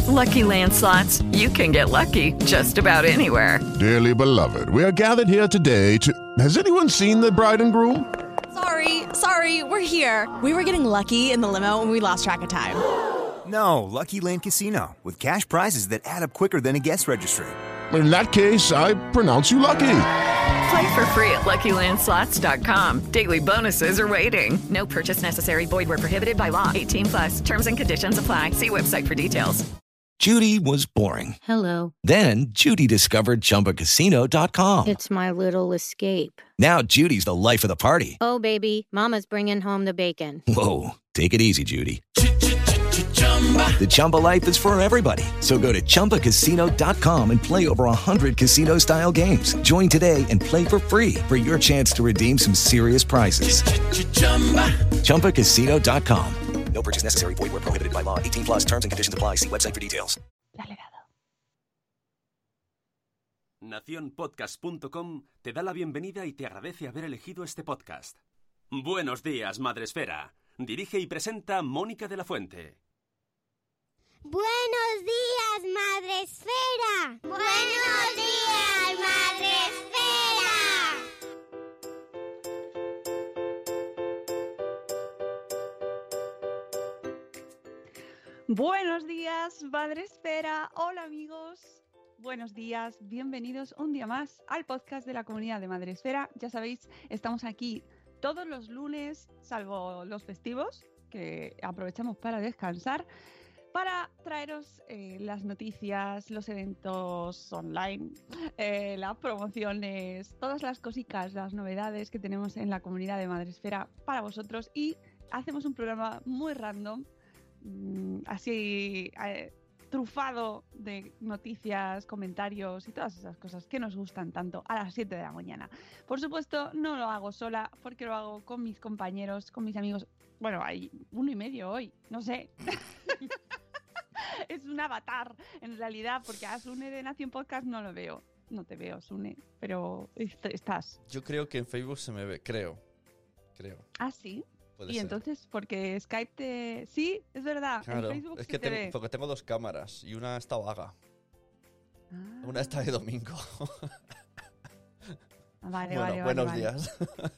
Lucky Land Slots, you can get lucky just about anywhere. Dearly beloved, we are gathered here today to... Has anyone seen the bride and groom? Sorry, we're here. We were getting lucky in the limo and we lost track of time. No, Lucky Land Casino, with cash prizes that add up quicker than a guest registry. In that case, I pronounce you lucky. Play for free at LuckyLandSlots.com. Daily bonuses are waiting. No purchase necessary. Void where prohibited by law. 18+. Terms and conditions apply. See website for details. Judy was boring. Hello. Then Judy discovered ChumbaCasino.com. It's my little escape. Now Judy's the life of the party. Oh, baby, mama's bringing home the bacon. Whoa, take it easy, Judy. The Chumba life is for everybody. So go to ChumbaCasino.com and play over 100 casino-style games. Join today and play for free for your chance to redeem some serious prizes. ChumbaCasino.com. No purchase necessary. Void where prohibited by law. 18+. Terms and conditions apply. See website for details. Nacionpodcast.com te da la bienvenida y te agradece haber elegido este podcast. Buenos días, Madresfera. Dirige y presenta Mónica de la Fuente. Buenos días, Madresfera. Buenos días, Madresfera. Buenos días, Madresfera. Hola, amigos. Buenos días, bienvenidos un día más al podcast de la comunidad de Madresfera. Ya sabéis, estamos aquí todos los lunes, salvo los festivos, que aprovechamos para descansar, para traeros las noticias, los eventos online, las promociones, todas las cositas, las novedades que tenemos en la comunidad de Madresfera para vosotros. Y hacemos un programa muy random, así trufado de noticias, comentarios y todas esas cosas que nos gustan tanto a las 7 de la mañana. Por supuesto, no lo hago sola, porque lo hago con mis compañeros, con mis amigos. Bueno, hay uno y medio hoy, no sé. Es un avatar, en realidad, porque a Sune de Nación Podcast no lo veo. No te veo, Sune, pero estás. Yo creo que en Facebook se me ve, creo. ¿Ah, sí? Puede y ser. Entonces, porque Skype te... Sí, es verdad, Claro, en Facebook es se que te ve. porque tengo dos cámaras y una está vaga. Ah. Una está de domingo. Vale, buenos vale. días.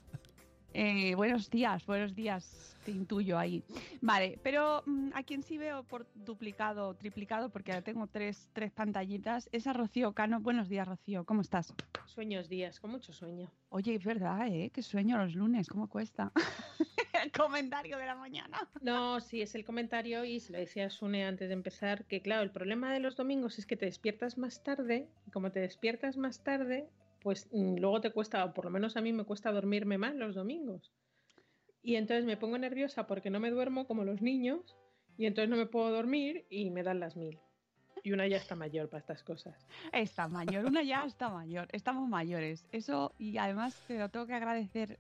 Buenos días, te intuyo ahí. Vale, pero a quien sí veo por duplicado, triplicado, porque ahora tengo tres pantallitas, es a Rocío Cano. Buenos días, Rocío, ¿cómo estás? Sueños días, con mucho sueño. Oye, es verdad, qué sueño los lunes, ¿cómo cuesta? El comentario de la mañana. No, sí, es el comentario y se lo decía a Sune antes de empezar, que claro, el problema de los domingos es que te despiertas más tarde, y como te despiertas más tarde, pues luego te cuesta, o por lo menos a mí me cuesta dormirme más los domingos. Y entonces me pongo nerviosa porque no me duermo como los niños, y entonces no me puedo dormir y me dan las 1000. Y una ya está mayor para estas cosas. Está mayor, una ya está mayor. Estamos mayores. Eso, y además te lo tengo que agradecer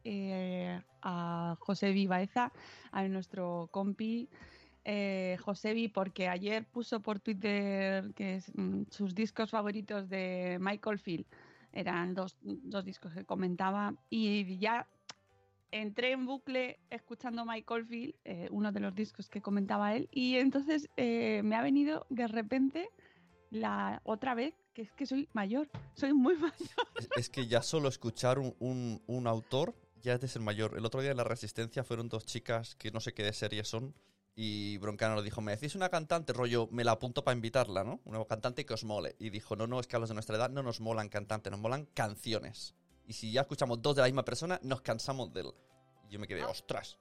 a Josebi Baeza, a nuestro compi Josebi, porque ayer puso por Twitter que sus discos favoritos de Michael Field. Eran dos discos que comentaba y ya entré en bucle escuchando Michael Field, uno de los discos que comentaba él, y entonces me ha venido de repente la otra vez que es que soy mayor, soy muy mayor. Es que ya solo escuchar un autor ya es de ser mayor. El otro día en La Resistencia fueron dos chicas que no sé qué de serie son y Broncano nos dijo, me decís una cantante, rollo, me la apunto para invitarla, ¿no? Una cantante que os mole. Y dijo, no, es que a los de nuestra edad no nos molan cantantes, nos molan canciones. Y si ya escuchamos dos de la misma persona, nos cansamos de él. Y yo me quedé, ¡ostras!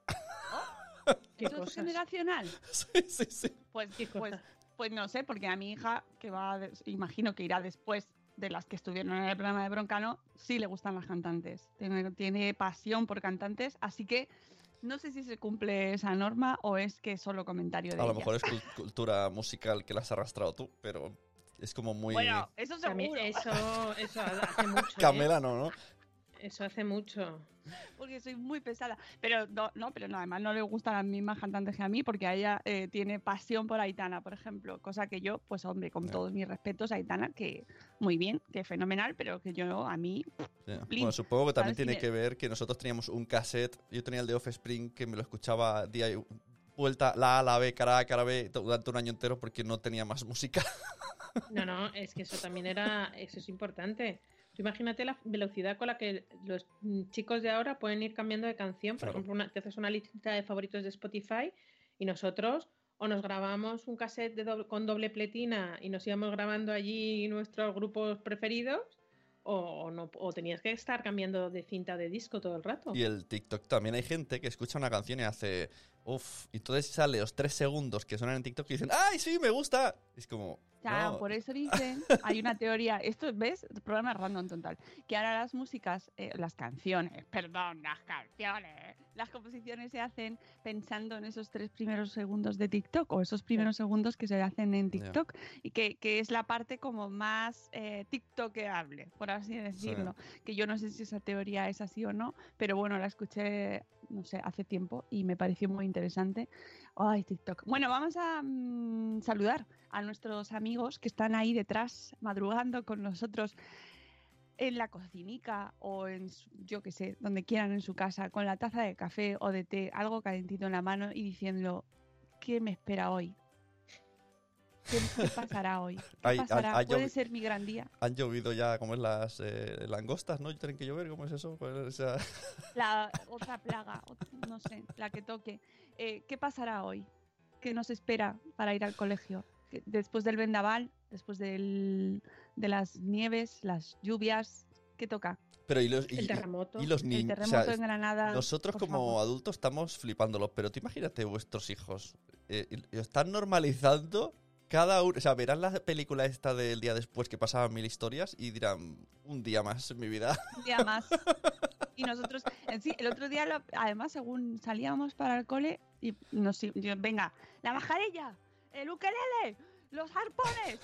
¿Eso es generacional? Sí. Pues no sé, porque a mi hija, que imagino que irá después de las que estuvieron en el programa de Broncano, sí le gustan las cantantes. Tiene pasión por cantantes, así que no sé si se cumple esa norma o es que es solo comentario de ella. A lo mejor es cultura musical que la has arrastrado tú, pero es como muy... Bueno, eso seguro. Eso hace mucho. Camela ¿no? Eso hace mucho. Porque soy muy pesada. Pero además no le gustan las mismas cantantes que a mí, porque a ella tiene pasión por Aitana, por ejemplo. Cosa que yo, pues hombre, con todos mis respetos a Aitana, que muy bien, que fenomenal, pero que yo a mí... Bueno, supongo que también tiene que ver que nosotros teníamos un cassette. Yo tenía el de Offspring que me lo escuchaba vuelta la A, la B, cara A, cara B, durante un año entero porque no tenía más música. No, es que eso también eso es importante. Tú imagínate la velocidad con la que los chicos de ahora pueden ir cambiando de canción. Por ejemplo, te haces una lista de favoritos de Spotify y nosotros o nos grabamos un cassette con doble pletina y nos íbamos grabando allí nuestros grupos preferidos o tenías que estar cambiando de cinta de disco todo el rato. Y el TikTok también. Hay gente que escucha una canción y hace y entonces sale los 3 segundos que suenan en TikTok y dicen ¡ay, sí, me gusta! Es como... Ya, no. por eso dicen, hay una teoría, esto, ¿ves? Programa random total, que ahora las músicas, las canciones, las composiciones se hacen pensando en esos 3 primeros segundos de TikTok o esos primeros segundos que se hacen en TikTok y que es la parte como más tiktokeable, por así decirlo. Sí. Que yo no sé si esa teoría es así o no, pero bueno, la escuché, no sé, hace tiempo y me pareció muy interesante. Ay, TikTok. Bueno, vamos a saludar a nuestros amigos que están ahí detrás, madrugando con nosotros en la cocinica o en, yo qué sé, donde quieran en su casa, con la taza de café o de té, algo calentito en la mano y diciendo, ¿qué me espera hoy? ¿Qué pasará hoy? ¿Qué pasará? ¿Puede ser mi gran día? Han llovido ya, ¿cómo es las langostas, no? ¿Tienen que llover? ¿Cómo es eso? Pues, o sea... La otra plaga, no sé, la que toque. ¿Qué pasará hoy? ¿Qué nos espera para ir al colegio? Después del vendaval, después de las nieves, las lluvias, ¿qué toca? Pero el terremoto. Y los niños. El terremoto en Granada. Nosotros como adultos estamos flipándolo, pero tú imagínate vuestros hijos. Están normalizando cada uno. O sea, verán la película esta del día después que pasaban 1000 historias y dirán, un día más en mi vida. Un día más. Y nosotros, sí, el otro día, además, según salíamos para el cole, y venga, la mascarilla, el ukelele, los arpones,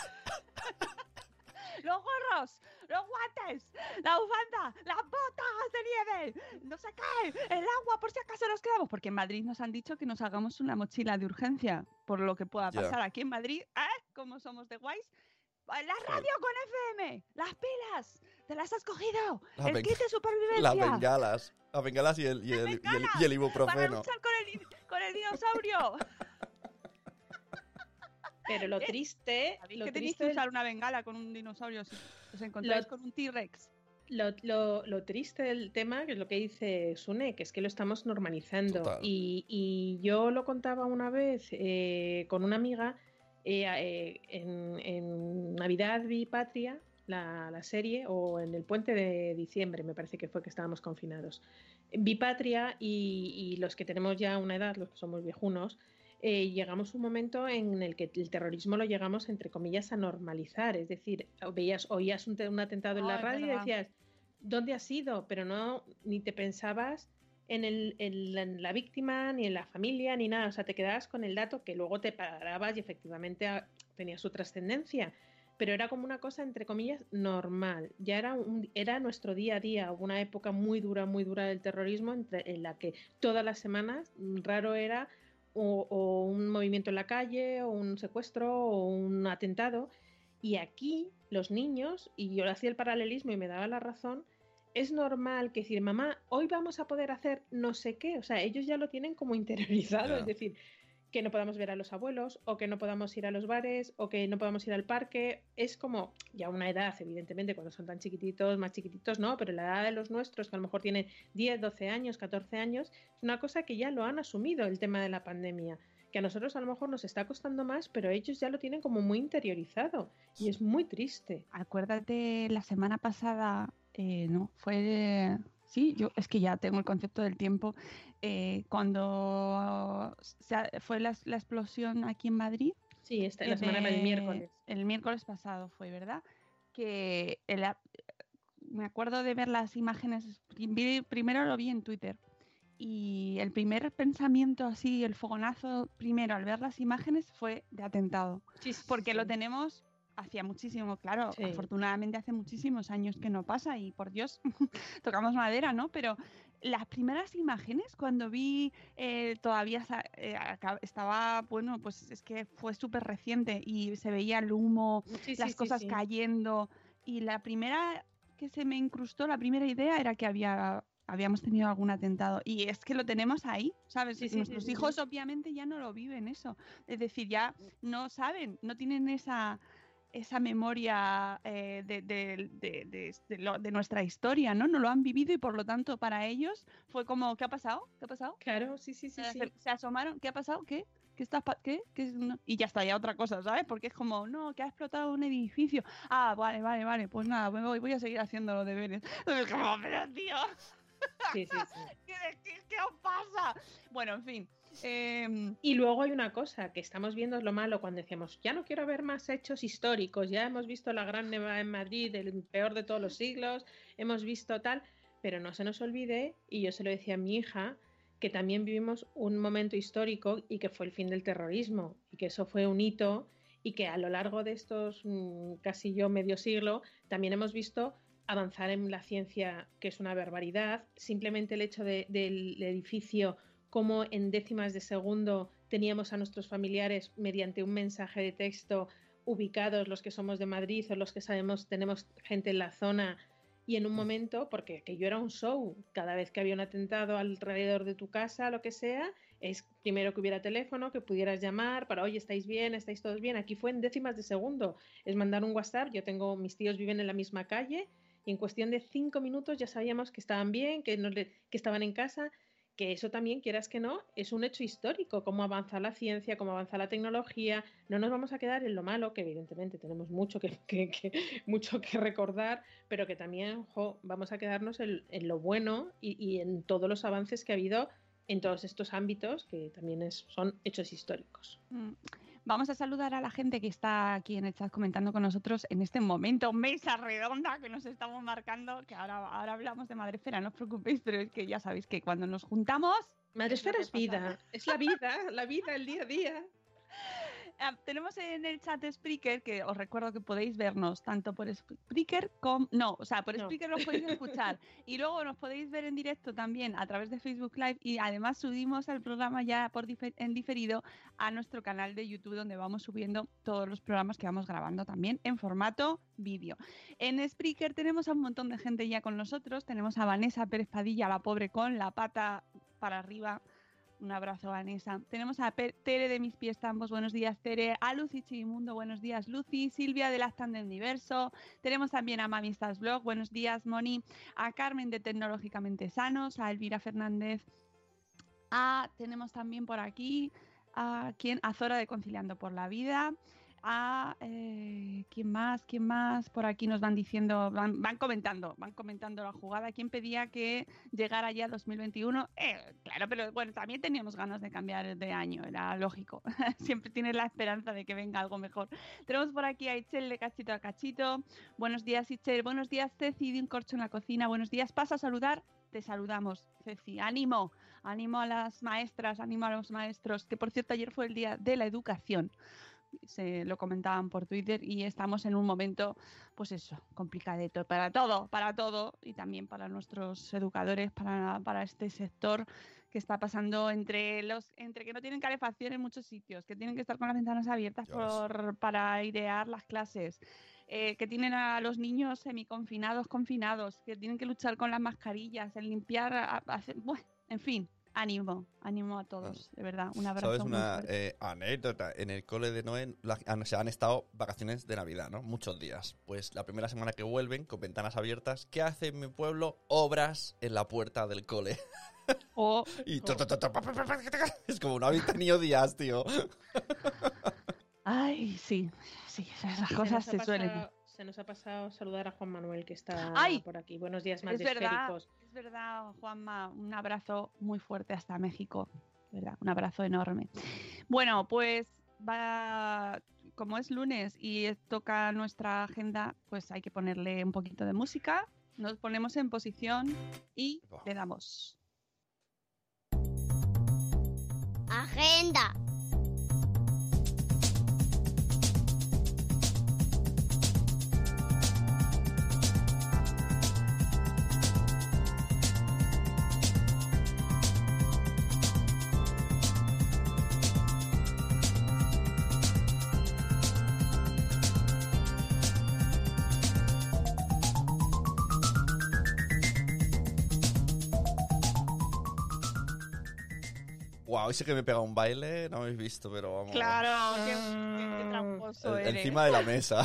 los gorros, los guantes, la bufanda, las botas de nieve, no sé qué, el agua por si acaso nos quedamos, porque en Madrid nos han dicho que nos hagamos una mochila de urgencia por lo que pueda pasar aquí en Madrid, como somos de guays. La radio con FM, las pilas, ¿te las has cogido? El kit de supervivencia. Las bengalas y el ibuprofeno. Para luchar con el dinosaurio. Pero lo triste... ¿Qué tenéis que usar una bengala con un dinosaurio si os encontráis con un T-Rex? Lo triste del tema, que es lo que dice Sune, que es que lo estamos normalizando. Y yo lo contaba una vez con una amiga... en Navidad vi Patria, la serie, o en el puente de diciembre, me parece que fue que estábamos confinados. Vi Patria y los que tenemos ya una edad, los que somos viejunos, llegamos a un momento en el que el terrorismo lo llegamos, entre comillas, a normalizar. Es decir, oías un atentado en la radio y decías, ¿dónde has ido? Pero no, ni te pensabas en la víctima, ni en la familia, ni nada. O sea, te quedabas con el dato que luego te parabas y efectivamente tenía su trascendencia. Pero era como una cosa, entre comillas, normal. Ya era nuestro día a día. Hubo una época muy dura del terrorismo en la que todas las semanas raro era o un movimiento en la calle, o un secuestro, o un atentado. Y aquí los niños, y yo hacía el paralelismo y me daba la razón, es normal que decir, mamá, hoy vamos a poder hacer no sé qué. O sea, ellos ya lo tienen como interiorizado. Es decir, que no podamos ver a los abuelos, o que no podamos ir a los bares, o que no podamos ir al parque. Es como, ya una edad, evidentemente, cuando son tan chiquititos, más chiquititos, no, pero la edad de los nuestros, que a lo mejor tienen 10, 12 años, 14 años, es una cosa que ya lo han asumido, el tema de la pandemia. Que a nosotros a lo mejor nos está costando más, pero ellos ya lo tienen como muy interiorizado. Y es muy triste. Acuérdate, la semana pasada... no, fue... Sí, yo es que ya tengo el concepto del tiempo. Cuando fue la explosión aquí en Madrid. Sí, la semana del miércoles. El miércoles pasado fue, ¿verdad? Que me acuerdo de ver las imágenes. Primero lo vi en Twitter. Y el primer pensamiento así, el fogonazo primero al ver las imágenes fue de atentado. Sí, porque lo tenemos... Hacía muchísimo, claro, afortunadamente hace muchísimos años que no pasa y por Dios, tocamos madera, ¿no? Pero las primeras imágenes cuando vi todavía estaba, bueno, pues es que fue súper reciente y se veía el humo, las cosas cayendo y la primera que se me incrustó, la primera idea era que había habíamos tenido algún atentado. Y es que lo tenemos ahí, ¿sabes? Sí, Nuestros hijos obviamente ya no lo viven eso. Es decir, ya no saben, no tienen esa memoria de nuestra historia, ¿no? No lo han vivido y por lo tanto para ellos fue como, ¿qué ha pasado? ¿Qué ha pasado? Claro, sí. Se asomaron, ¿qué ha pasado? ¿Qué? ¿Qué estás ¿Qué? No. Y ya está, ya otra cosa, ¿sabes? Porque es como, no, que ha explotado un edificio. Ah, vale, pues nada, voy a seguir haciendo los deberes. Entonces, como, pero tío, Sí. ¿qué os pasa? Bueno, en fin. Y luego hay una cosa que estamos viendo, es lo malo cuando decíamos, ya no quiero ver más hechos históricos, ya hemos visto la Gran Nevada en Madrid, el peor de todos los siglos, hemos visto tal, pero no se nos olvide, y yo se lo decía a mi hija, que también vivimos un momento histórico y que fue el fin del terrorismo, y que eso fue un hito, y que a lo largo de estos casi medio siglo también hemos visto avanzar en la ciencia, que es una barbaridad. Simplemente el hecho del edificio, como en décimas de segundo teníamos a nuestros familiares mediante un mensaje de texto ubicados, los que somos de Madrid o los que sabemos, tenemos gente en la zona, y en un momento, porque aquello era un show, cada vez que había un atentado alrededor de tu casa, lo que sea, es primero que hubiera teléfono, que pudieras llamar para, oye, ¿estáis bien? ¿Estáis todos bien? Aquí fue en décimas de segundo, es mandar un WhatsApp. Mis tíos viven en la misma calle y en cuestión de 5 minutos ya sabíamos que estaban bien, que estaban en casa. Que eso también, quieras que no, es un hecho histórico, cómo avanza la ciencia, cómo avanza la tecnología. No nos vamos a quedar en lo malo, que evidentemente tenemos mucho que recordar, pero que también vamos a quedarnos en lo bueno y en todos los avances que ha habido en todos estos ámbitos, que también son hechos históricos. Vamos a saludar a la gente que está aquí en el chat comentando con nosotros en este momento, mesa redonda que nos estamos marcando, que ahora hablamos de Madresfera, no os preocupéis, pero es que ya sabéis que cuando nos juntamos... Madresfera es vida, es la vida, el día a día. Tenemos en el chat Spreaker, que os recuerdo que podéis vernos tanto por Spreaker como... por Spreaker nos podéis escuchar y luego nos podéis ver en directo también a través de Facebook Live, y además subimos el programa ya en diferido a nuestro canal de YouTube, donde vamos subiendo todos los programas que vamos grabando también en formato vídeo. En Spreaker tenemos a un montón de gente ya con nosotros. Tenemos a Vanessa Pérez Padilla, la pobre con la pata para arriba. Un abrazo, Vanessa. Tenemos a Tere de Mis Pies Tambos, buenos días, Tere. A Lucy Chimundo, buenos días, Lucy. Silvia de Lactan del Universo. Tenemos también a Mamistas Blog, buenos días, Moni. A Carmen de Tecnológicamente Sanos. A Elvira Fernández. Tenemos también por aquí a Zora de Conciliando por la Vida. ¿Quién más? Por aquí nos van diciendo, van comentando la jugada. ¿Quién pedía que llegara ya 2021? Claro, pero bueno, también teníamos ganas de cambiar de año, era lógico. Siempre tienes la esperanza de que venga algo mejor. Tenemos por aquí a Itzel de Cachito a Cachito. Buenos días, Itzel. Buenos días, Ceci de Un Corcho en la Cocina. Buenos días. ¿Pasa a saludar? Te saludamos, Ceci. Ánimo a las maestras, ánimo a los maestros, que por cierto ayer fue el Día de la Educación. Se lo comentaban por Twitter y estamos en un momento, pues eso, complicadito para todo y también para nuestros educadores, para este sector que está pasando entre que no tienen calefacción en muchos sitios, que tienen que estar con las ventanas abiertas para airear las clases, que tienen a los niños semiconfinados, confinados, que tienen que luchar con las mascarillas, el limpiar, bueno, en fin. Ánimo a todos, de verdad, un abrazo. ¿Sabes una anécdota? En el cole de Noé han estado vacaciones de Navidad, ¿no? Muchos días. Pues la primera semana que vuelven, con ventanas abiertas, ¿qué hace en mi pueblo? Obras en la puerta del cole. Es como no habéis tenido días, tío. Ay, sí, esas cosas se suelen... Se nos ha pasado saludar a Juan Manuel, que está por aquí. Buenos días, más esféricos. Es verdad, Juanma, un abrazo muy fuerte hasta México. ¿Verdad? Un abrazo enorme. Bueno, pues como es lunes y toca nuestra agenda, pues hay que ponerle un poquito de música. Nos ponemos en posición y le damos. Agenda. Wow, ese que me pega un baile, no habéis visto, pero vamos. Claro, qué tramposo eres. Encima de la mesa.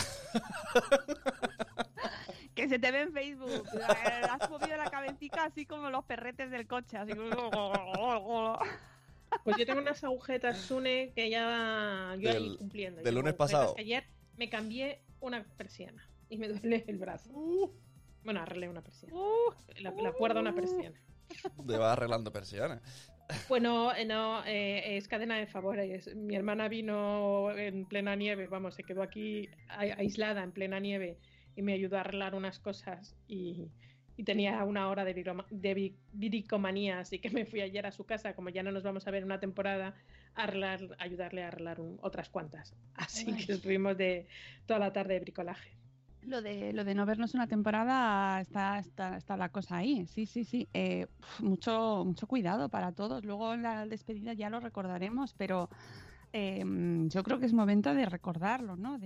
Que se te ve en Facebook. Has movido la cabecita así como los perretes del coche. Así. Pues yo tengo unas agujetas Sune que ya yo ahí cumpliendo. Del lunes pasado. Ayer me cambié una persiana y me duele el brazo. Bueno, arreglé una persiana. La cuerda de una persiana. Te vas arreglando persiana. Pues no, es cadena de favores. Mi hermana vino en plena nieve, vamos, se quedó aquí aislada en plena nieve y me ayudó a arreglar unas cosas y tenía una hora de bricomanía, así que me fui ayer a su casa, como ya no nos vamos a ver una temporada, a ayudarle a arreglar otras cuantas. Así que estuvimos de toda la tarde de bricolaje. Lo de no vernos una temporada está la cosa ahí, sí. Mucho cuidado para todos. Luego en la despedida ya lo recordaremos, pero yo creo que es momento de recordarlo, ¿no?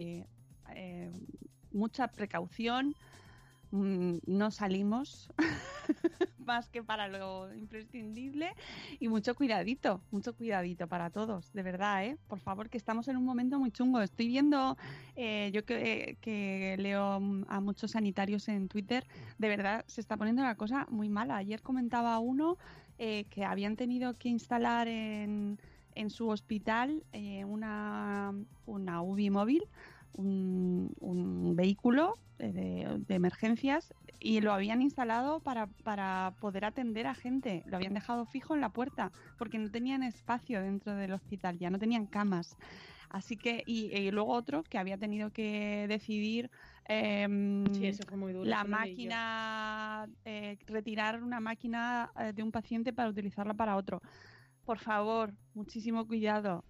Mucha precaución. No salimos más que para lo imprescindible y mucho cuidadito para todos, de verdad, por favor, que estamos en un momento muy chungo. Estoy viendo, yo que leo a muchos sanitarios en Twitter, de verdad se está poniendo la cosa muy mala. Ayer comentaba uno que habían tenido que instalar en su hospital una UBI móvil, un vehículo de emergencias, y lo habían instalado para poder atender a gente. Lo habían dejado fijo en la puerta porque no tenían espacio dentro del hospital, ya no tenían camas. Así que, y luego otro que había tenido que decidir sí, eso fue muy duro, la máquina, retirar una máquina de un paciente para utilizarla para otro. Por favor, muchísimo cuidado.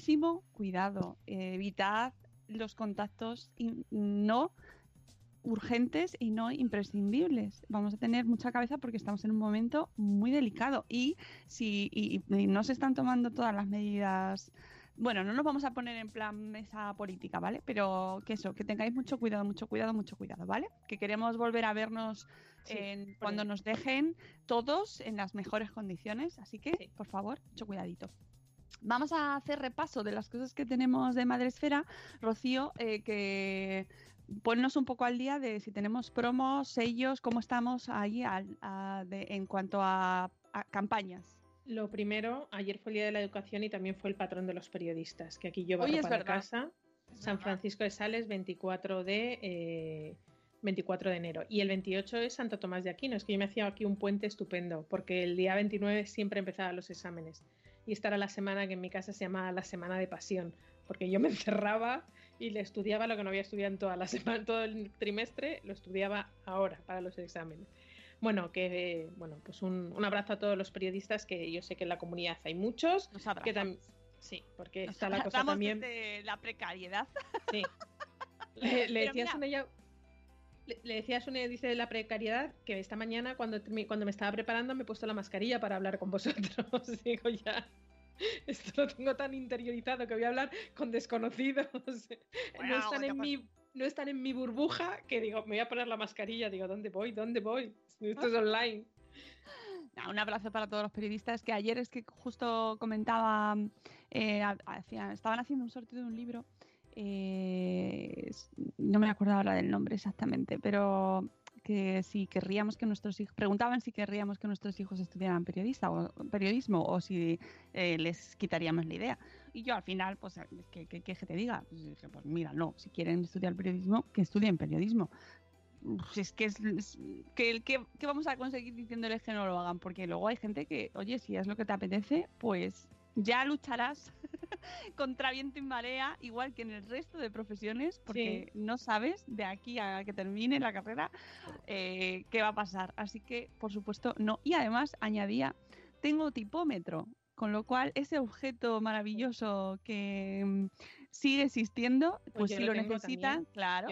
Evitad los contactos no urgentes y no imprescindibles. Vamos a tener mucha cabeza porque estamos en un momento muy delicado y si no se están tomando todas las medidas. Bueno, no nos vamos a poner en plan mesa política, ¿vale? Pero que tengáis mucho cuidado, ¿vale? Que queremos volver a vernos cuando nos dejen todos en las mejores condiciones, así que, por favor, mucho cuidadito. Vamos a hacer repaso de las cosas que tenemos de Madresfera. Rocío, que ponnos un poco al día de si tenemos promos, sellos, cómo estamos ahí en cuanto a campañas. Lo primero, ayer fue el Día de la Educación y también fue el patrón de los periodistas, que aquí yo barro para casa. San Francisco de Sales, 24 de enero. Y el 28 es Santo Tomás de Aquino. Es que yo me hacía aquí un puente estupendo, porque el día 29 siempre empezaban los exámenes. Y esta era la semana que en mi casa se llamaba la semana de pasión, porque yo me encerraba y le estudiaba lo que no había estudiado en toda la semana, todo el trimestre, lo estudiaba ahora para los exámenes. Bueno, pues un abrazo a todos los periodistas, que yo sé que en la comunidad hay muchos. Sí, porque está la cosa también de la precariedad. Sí. Le decías una, dice, de la precariedad, que esta mañana cuando me estaba preparando me he puesto la mascarilla para hablar con vosotros. Digo, ya, esto lo tengo tan interiorizado que voy a hablar con desconocidos. Bueno, no están en mi burbuja, que digo, me voy a poner la mascarilla. Digo, ¿dónde voy? Esto es online. Un abrazo para todos los periodistas, que ayer es que justo comentaba, estaban haciendo un sorteo de un libro. No me acuerdo ahora del nombre exactamente, pero que si querríamos que nuestros hijos, preguntaban si querríamos que nuestros hijos estudiaran periodismo o si les quitaríamos la idea. Y yo al final, pues, ¿qué te diga? Pues mira, no, si quieren estudiar periodismo, que estudien periodismo. ¿Qué vamos a conseguir diciéndoles que no lo hagan? Porque luego hay gente que, oye, si es lo que te apetece, pues ya lucharás contra viento y marea, igual que en el resto de profesiones, porque no sabes de aquí a que termine la carrera qué va a pasar. Así que, por supuesto, no. Y además añadía, tengo tipómetro, con lo cual ese objeto maravilloso que sigue existiendo, pues si lo necesitan,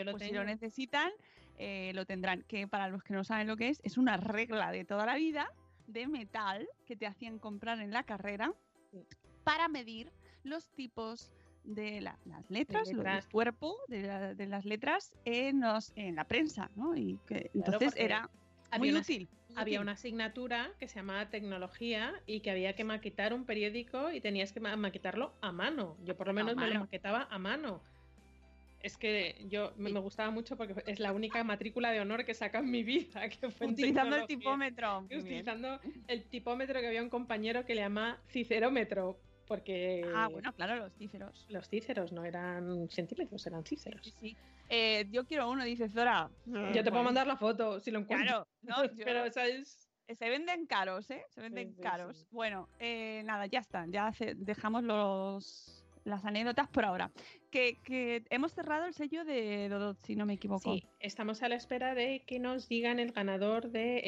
lo tendrán. Que para los que no saben lo que es una regla de toda la vida de metal que te hacían comprar en la carrera para medir los tipos de las letras, el cuerpo de las letras en la prensa, ¿no? Y que, entonces era Muy útil. Había una asignatura que se llamaba tecnología y que había que maquetar un periódico y tenías que maquetarlo a mano. Yo por lo menos me lo maquetaba a mano. Es que me gustaba mucho porque es la única matrícula de honor que saca en mi vida. Que fue utilizando el tipómetro. Utilizando el tipómetro, que había un compañero que le llama cicerómetro. Porque... bueno, claro, los cíceros. Los cíceros no eran centímetros, eran cíceros. Sí. Yo quiero uno, dice Zora. Yo te puedo mandar la foto si lo encuentro. Claro, no, pero esa es... Se venden caros, ¿eh? Se venden caros. Sí. Bueno, nada, ya está. Ya dejamos las anécdotas por ahora. Que hemos cerrado el sello de Dodot, si no me equivoco. Sí, estamos a la espera de que nos digan el ganador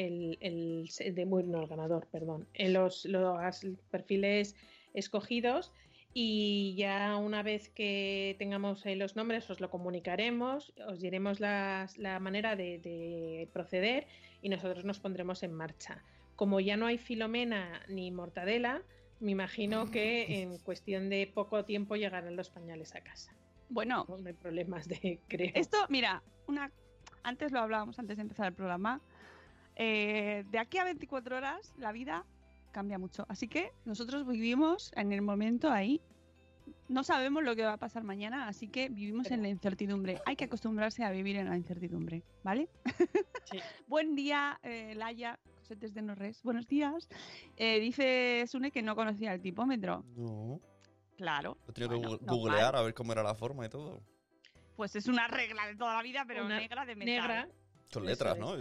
los perfiles escogidos, y ya una vez que tengamos los nombres os lo comunicaremos, os diremos la manera de proceder y nosotros nos pondremos en marcha. Como ya no hay Filomena ni Mortadela, me imagino que en cuestión de poco tiempo llegarán los pañales a casa. Bueno, no hay problemas creo. Esto, mira, antes lo hablábamos antes de empezar el programa. De aquí a 24 horas la vida cambia mucho. Así que nosotros vivimos en el momento ahí. No sabemos lo que va a pasar mañana, así que vivimos en la incertidumbre. Hay que acostumbrarse a vivir en la incertidumbre, ¿vale? Sí. Buen día, Laia, Cosetes de Norres. Buenos días. Dice Sune que no conocía el tipómetro. No. Claro. Lo tengo que googlear a ver cómo era la forma y todo. Pues es una regla de toda la vida, pero negra de metal. Negra. Con letras, ¿no?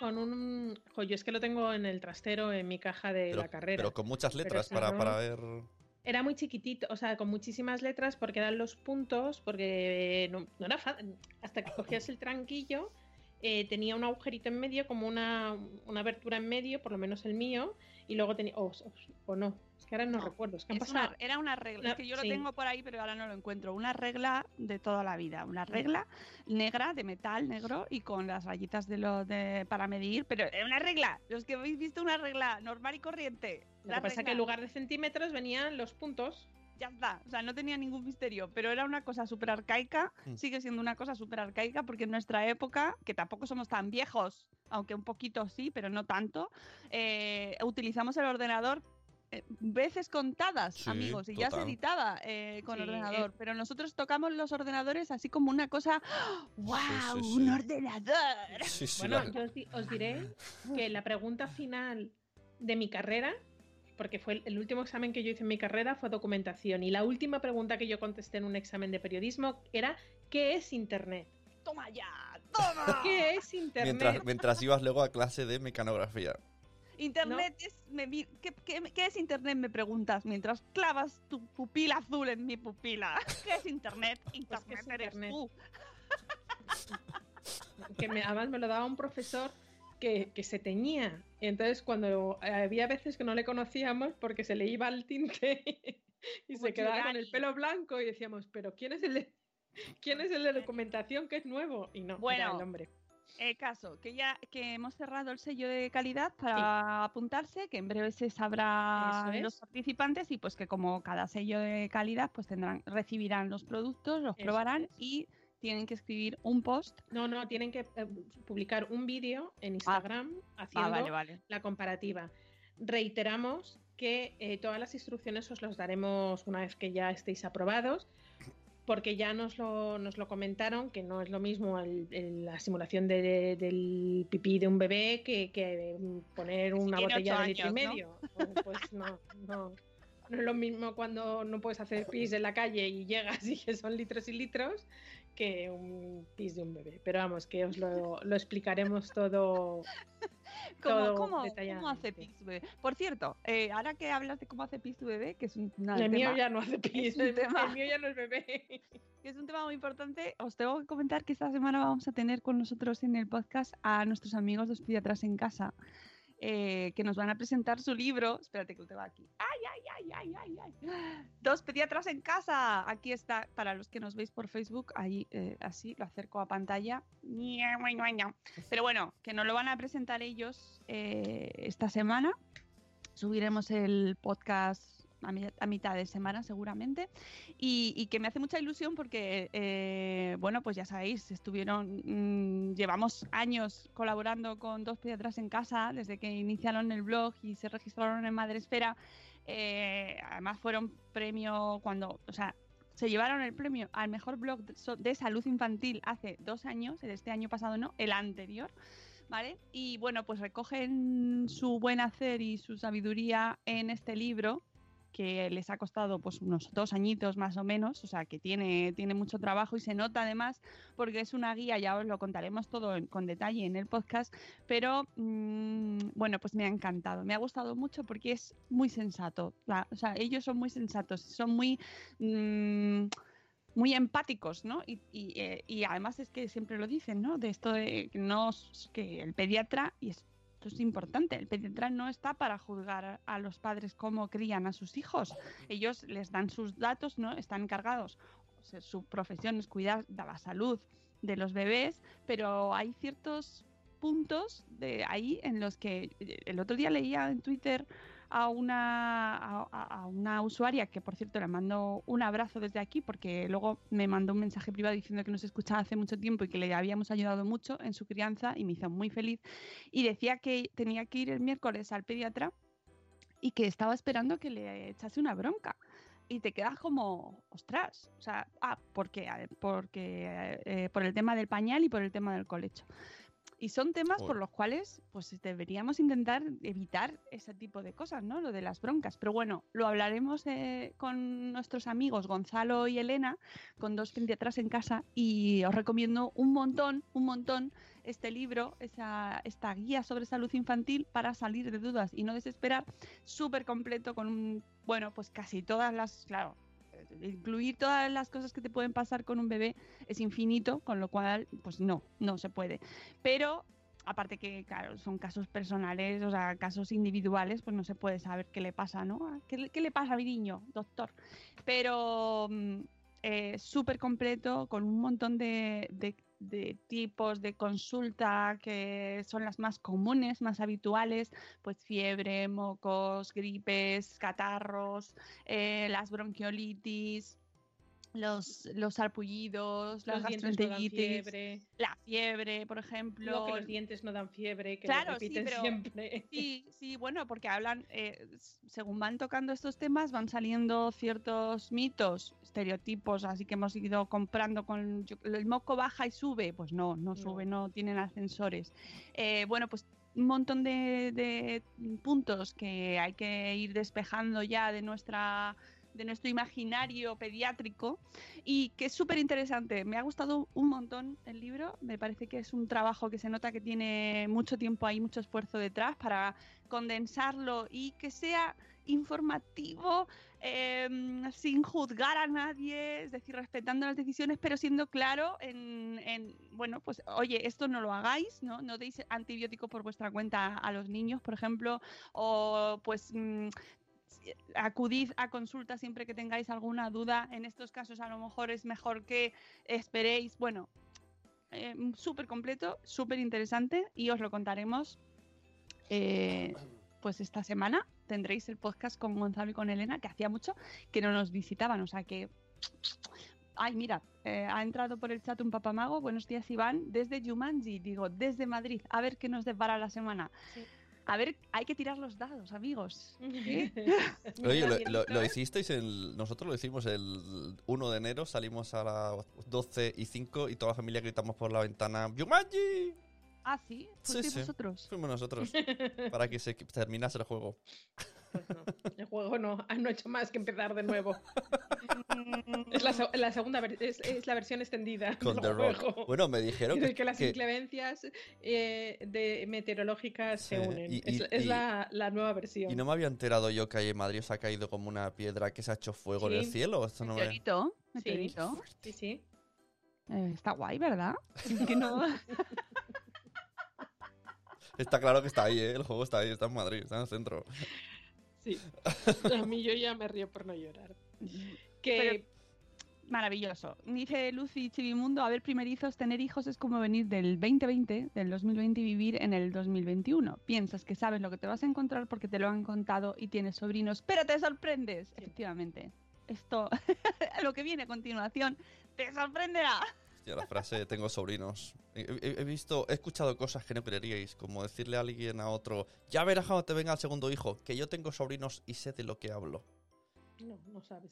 Yo es que lo tengo en el trastero, en mi caja de la carrera. Pero con muchas letras para ver... Era muy chiquitito, o sea, con muchísimas letras, porque eran los puntos, porque no era fácil. Hasta que cogías el tranquillo, tenía un agujerito en medio, como una abertura en medio, por lo menos el mío, y luego tenía... o no, es que ahora no recuerdo, es que han pasado... Era una regla, es que yo lo tengo por ahí, pero ahora no lo encuentro. Una regla de toda la vida, una regla negra, de metal negro, y con las rayitas para medir, pero es una regla, los que habéis visto una regla normal y corriente. Lo que pasa es que en lugar de centímetros venían los puntos. Ya está, o sea, no tenía ningún misterio, pero era una cosa súper arcaica, sigue siendo una cosa súper arcaica, porque en nuestra época, que tampoco somos tan viejos, aunque un poquito sí, pero no tanto, utilizamos el ordenador veces contadas, sí, amigos, y total. Ya se editaba con ordenador, pero nosotros tocamos los ordenadores así como una cosa, ¡wow! Sí. ¡Un ordenador! Sí, bueno, yo os diré que la pregunta final de mi carrera, porque fue el último examen que yo hice en mi carrera, fue documentación, y la última pregunta que yo contesté en un examen de periodismo era ¿qué es Internet? ¡Toma ya! ¡Toma! ¿Qué es Internet? Mientras ibas luego a clase de mecanografía. Internet ¿no? ¿Qué es Internet? Me preguntas mientras clavas tu pupila azul en mi pupila. ¿Qué es Internet? Internet pues eres tú. Además me lo daba un profesor que se teñía. Entonces cuando había veces que no le conocíamos porque se le iba el tinte y se quedaba con el pelo blanco y decíamos, pero ¿quién es el de documentación que es nuevo? Y no, era el hombre. Caso, que hemos cerrado el sello de calidad para apuntarse, que en breve se sabrá los participantes, y pues que como cada sello de calidad pues recibirán los productos, los probarán y tienen que escribir un post. No, tienen que publicar un vídeo en Instagram haciendo la comparativa. Reiteramos que todas las instrucciones os las daremos una vez que ya estéis aprobados, porque ya nos lo comentaron, que no es lo mismo la simulación del pipí de un bebé que poner una botella de litro y medio. ¿No? Pues no es lo mismo cuando no puedes hacer pis en la calle y llegas y que son litros y litros, que un pis de un bebé. Pero vamos, que os lo explicaremos todo. ¿Cómo hace pis tu bebé? Por cierto, ahora que hablas de cómo hace pis tu bebé, que es un tema... El mío ya no hace pis, el mío ya no es bebé. Que es un tema muy importante. Os tengo que comentar que esta semana vamos a tener con nosotros en el podcast a nuestros amigos Dos Pediatras en Casa, que nos van a presentar su libro. Espérate que lo tengo aquí. ¡Ay! Dos Pediatras en Casa. Aquí está, para los que nos veis por Facebook, ahí así lo acerco a pantalla. Pero bueno, que nos lo van a presentar ellos esta semana. Subiremos el podcast a mitad de semana seguramente, y que me hace mucha ilusión porque, bueno, pues ya sabéis, llevamos años colaborando con Dos Pediatras en Casa desde que iniciaron el blog y se registraron en Madresfera. Además fueron premio se llevaron el premio al mejor blog de salud infantil hace 2 años, este año pasado no, el anterior, ¿vale? Y bueno, pues recogen su buen hacer y su sabiduría en este libro, que les ha costado pues unos 2 añitos más o menos, o sea que tiene mucho trabajo y se nota además porque es una guía, ya os lo contaremos todo con detalle en el podcast, pero bueno, pues me ha encantado, me ha gustado mucho porque es muy sensato, o sea, ellos son muy sensatos, son muy empáticos, ¿no? Y además es que siempre lo dicen, ¿no? De esto de que el pediatra, y esto es importante, el pediatra no está para juzgar a los padres cómo crían a sus hijos. Ellos les dan sus datos, ¿no? Están encargados, o sea, su profesión es cuidar de la salud de los bebés, pero hay ciertos puntos de ahí en los que el otro día leía en Twitter a una usuaria que, por cierto, le mando un abrazo desde aquí porque luego me mandó un mensaje privado diciendo que nos escuchaba hace mucho tiempo y que le habíamos ayudado mucho en su crianza y me hizo muy feliz, y decía que tenía que ir el miércoles al pediatra y que estaba esperando que le echase una bronca. Y te quedas como, ostras, o sea, por el tema del pañal y por el tema del colecho. Y son temas por los cuales pues deberíamos intentar evitar ese tipo de cosas, ¿no? Lo de las broncas. Pero bueno, lo hablaremos con nuestros amigos Gonzalo y Elena, con Dos Pediatras en Casa, y os recomiendo un montón este libro, esta guía sobre salud infantil para salir de dudas y no desesperar, súper completo con pues casi todas las, claro, incluir todas las cosas que te pueden pasar con un bebé es infinito, con lo cual pues no se puede, pero aparte que claro, son casos personales, o sea, casos individuales, pues no se puede saber qué le pasa, ¿no? ¿Qué le pasa a mi niño, doctor? Pero súper completo, con un montón de tipos de consulta que son las más comunes, más habituales, pues fiebre, mocos, gripes, catarros, las bronquiolitis, los sarpullidos, las gastroenteritis, la fiebre, por ejemplo. No, que los dientes no dan fiebre, que claro, lo repiten siempre. Sí, bueno, porque hablan, según van tocando estos temas, van saliendo ciertos mitos, estereotipos, así que hemos ido comprando con el moco baja y sube, pues no sube, no tienen ascensores. Bueno, pues un montón de puntos que hay que ir despejando ya de nuestro imaginario pediátrico, y que es súper interesante. Me ha gustado un montón el libro, me parece que es un trabajo que se nota que tiene mucho tiempo ahí, mucho esfuerzo detrás para condensarlo y que sea informativo, sin juzgar a nadie, es decir, respetando las decisiones, pero siendo claro bueno, pues oye, esto no lo hagáis, no deis antibiótico por vuestra cuenta a los niños, por ejemplo, o pues acudid a consulta siempre que tengáis alguna duda. En estos casos a lo mejor es mejor que esperéis. Bueno, súper completo, súper interesante, y os lo contaremos pues esta semana. Tendréis el podcast con Gonzalo y con Elena, que hacía mucho que no nos visitaban, o sea que... Ay, mira, ha entrado por el chat un papamago. Buenos días, Iván, desde Jumanji, desde Madrid. A ver qué nos depara la semana. Sí. A ver, hay que tirar los dados, amigos. ¿Sí? Oye, lo hicisteis, nosotros lo hicimos el 1 de enero, salimos a las 12:05 y toda la familia gritamos por la ventana ¡Jumanji! Ah, ¿sí? ¿Fuisteis vosotros? Fuimos nosotros, para que se terminase el juego. Pues no, el juego no ha hecho más que empezar de nuevo. Es la segunda es la versión extendida con The Rock. Bueno, me dijeron que las inclemencias meteorológicas se unen. Es la nueva versión. Y no me había enterado yo que ahí en Madrid os ha caído como una piedra que se ha hecho fuego en el cielo. Esto no meteorito. Sí. Está guay, ¿verdad? Que no... Está claro que está ahí, el juego está ahí, está en Madrid, está en el centro. Sí, a mí yo ya me río por no llorar. Que Maravilloso. Dice Lucy Chivimundo, a ver, primerizos, tener hijos es como venir del 2020, del 2020 y vivir en el 2021. Piensas que sabes lo que te vas a encontrar porque te lo han contado y tienes sobrinos, pero te sorprendes. Sí. Efectivamente. Esto, lo que viene a continuación, te sorprenderá. Hostia, la frase tengo sobrinos. He escuchado cosas que no creeríais, como decirle a alguien a otro, ya verás cuando te venga el segundo hijo, que yo tengo sobrinos y sé de lo que hablo. No sabes.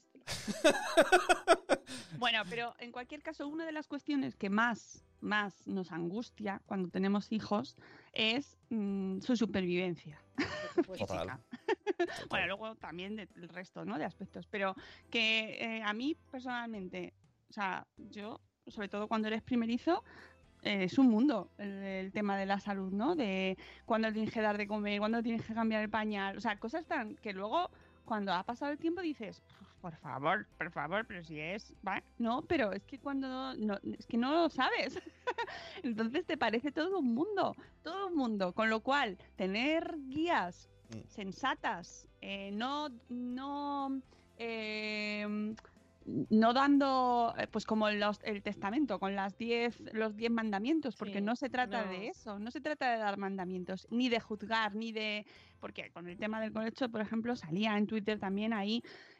Bueno, pero en cualquier caso, una de las cuestiones que más nos angustia cuando tenemos hijos es su supervivencia. Total. Bueno, luego también del resto, ¿no? De aspectos. Pero que a mí personalmente, o sea, yo, sobre todo cuando eres primerizo, es un mundo el tema de la salud, ¿no? De cuándo tienes que dar de comer, cuándo tienes que cambiar el pañal. O sea, cosas tan que luego, cuando ha pasado el tiempo, dices, por favor, pero si es... ¿vale? No, pero es que cuando es que no lo sabes. Entonces te parece todo un mundo. Con lo cual, tener guías sensatas, no dando, pues como el testamento, con los 10 mandamientos, porque no se trata de eso, no se trata de dar mandamientos, ni de juzgar, ni de... Porque con el tema del colecho, por ejemplo, salía en Twitter también ahí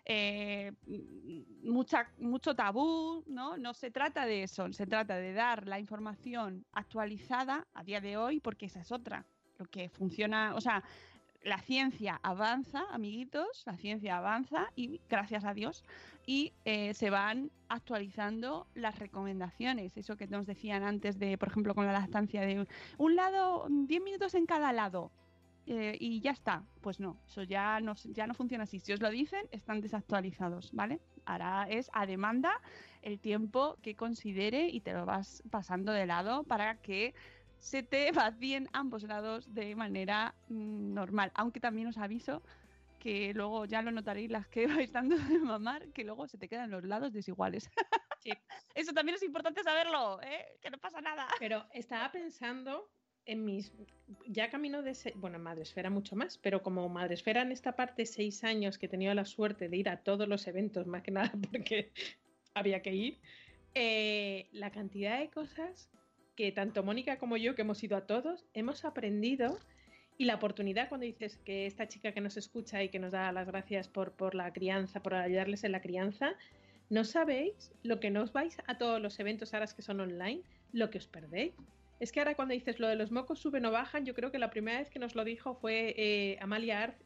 mucho tabú, ¿no? No se trata de eso, se trata de dar la información actualizada a día de hoy, porque esa es otra, lo que funciona, o sea... La ciencia avanza, amiguitos, la ciencia avanza y gracias a Dios y se van actualizando las recomendaciones, eso que nos decían antes de, por ejemplo, con la lactancia de un lado, 10 minutos en cada lado y ya está. Pues no, eso ya no funciona así. Si os lo dicen, están desactualizados, ¿vale? Ahora es a demanda el tiempo que considere y te lo vas pasando de lado para que se te vacíen ambos lados de manera normal. Aunque también os aviso que luego ya lo notaréis las que vais dando de mamar, que luego se te quedan los lados desiguales. Sí. Eso también es importante saberlo, ¿eh? Que no pasa nada. Pero estaba pensando en mis... Ya camino de... Bueno, en Madresfera mucho más, pero como Madresfera en esta parte 6 años que he tenido la suerte de ir a todos los eventos, más que nada porque había que ir, la cantidad de cosas que tanto Mónica como yo, que hemos ido a todos, hemos aprendido, y la oportunidad cuando dices que esta chica que nos escucha y que nos da las gracias por la crianza, por ayudarles en la crianza, no sabéis lo que no os vais a todos los eventos ahora que son online, lo que os perdéis. Es que ahora cuando dices lo de los mocos suben o bajan, yo creo que la primera vez que nos lo dijo fue Amalia,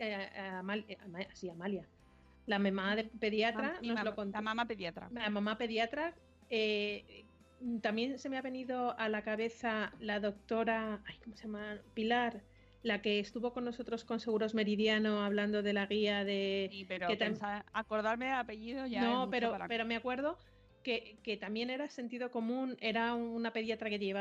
la mamá de pediatra, nos lo contó. La mamá pediatra. La mamá pediatra. También se me ha venido a la cabeza la doctora, ¿cómo se llama? Pilar, la que estuvo con nosotros con Seguros Meridiano hablando de la guía de... Sí, pero acordarme del apellido ya... No, pero me acuerdo que también era sentido común, era una pediatra que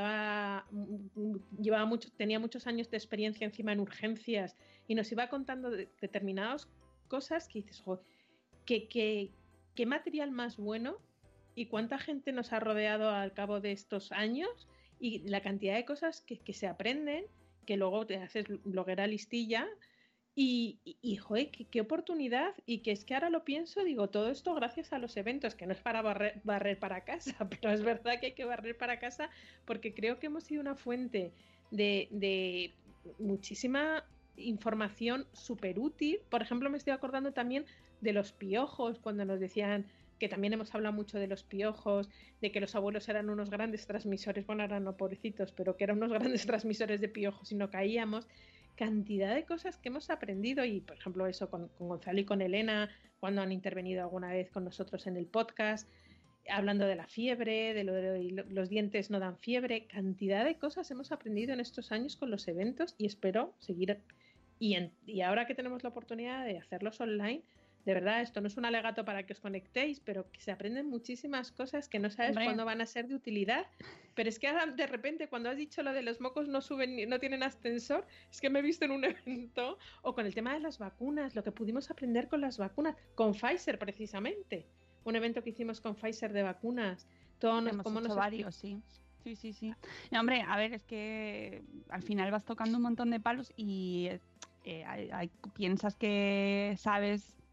tenía muchos años de experiencia encima en urgencias y nos iba contando determinadas cosas que dices, joder, ¿qué material más bueno? Y cuánta gente nos ha rodeado al cabo de estos años y la cantidad de cosas que se aprenden, que luego te haces bloguera listilla y joder, qué oportunidad, y que es que ahora lo pienso, digo, todo esto gracias a los eventos, que no es para barrer para casa, pero es verdad que hay que barrer para casa porque creo que hemos sido una fuente de muchísima información súper útil. Por ejemplo, me estoy acordando también de los piojos, cuando nos decían... que también hemos hablado mucho de los piojos, de que los abuelos eran unos grandes transmisores, bueno, ahora no, pobrecitos, pero que eran unos grandes transmisores de piojos y no caíamos. Cantidad de cosas que hemos aprendido y, por ejemplo, eso con Gonzalo y con Elena, cuando han intervenido alguna vez con nosotros en el podcast, hablando de la fiebre, de los dientes no dan fiebre. Cantidad de cosas hemos aprendido en estos años con los eventos y espero seguir. Y ahora que tenemos la oportunidad de hacerlos online, de verdad, esto no es un alegato para que os conectéis, pero que se aprenden muchísimas cosas que no sabes cuándo van a ser de utilidad. Pero es que ahora, de repente, cuando has dicho lo de los mocos no suben, no tienen ascensor, es que me he visto en un evento, o con el tema de las vacunas, lo que pudimos aprender con las vacunas, con Pfizer precisamente, un evento que hicimos con Pfizer de vacunas. Hemos hecho varios, sí. Sí. No, hombre, a ver, es que al final vas tocando un montón de palos y piensas que sabes